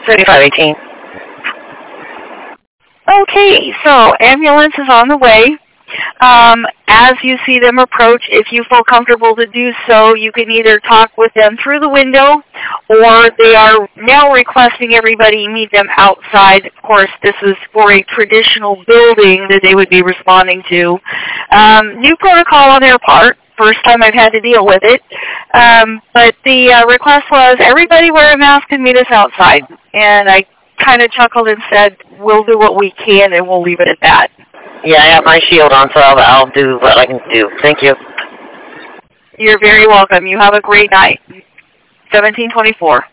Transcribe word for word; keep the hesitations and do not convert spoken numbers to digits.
seventy-five eighteen. Okay, so ambulance is on the way. Um, as you see them approach, if you feel comfortable to do so, you can either talk with them through the window, or they are now requesting everybody meet them outside. Of course, this is for a traditional building that they would be responding to. Um, new protocol on their part. First time I've had to deal with it. Um, but the uh, request was, everybody wear a mask and meet us outside. And I kind of chuckled and said, we'll do what we can, and we'll leave it at that. Yeah, I have my shield on, so I'll, I'll do what I can do. Thank you. You're very welcome. You have a great night. seventeen twenty-four.